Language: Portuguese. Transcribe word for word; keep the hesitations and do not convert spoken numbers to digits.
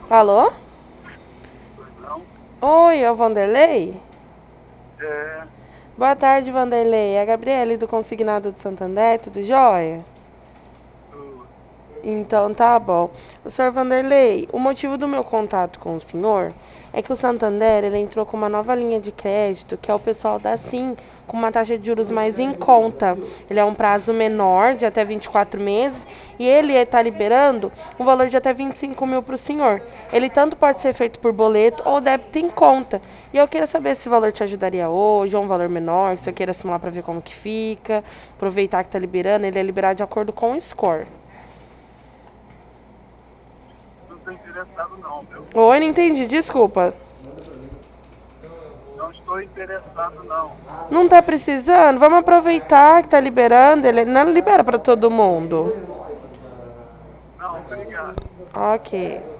Alô? Não? Oi, é o Vanderlei? É, Boa tarde, Vanderlei. É a Gabriele do Consignado de Santander, tudo jóia? tudo. Então tá bom. O senhor Vanderlei, o motivo do meu contato com o senhor é que o Santander ele entrou com uma nova linha de crédito, que é o pessoal da Sim, com uma taxa de juros mais em conta. Ele é um prazo menor, de até vinte e quatro meses, e ele está liberando um valor de até vinte e cinco mil para o senhor. Ele tanto pode ser feito por boleto ou débito em conta. E eu queria saber se o valor te ajudaria hoje, ou um valor menor, que você queira simular para ver como que fica. Aproveitar que está liberando, ele é liberado de acordo com o score. Não estou interessado não, meu. Oi, não entendi, desculpa. Não estou interessado não. Não tá precisando? Vamos aproveitar que tá liberando. Ele não libera pra todo mundo. Não, obrigado. Ok.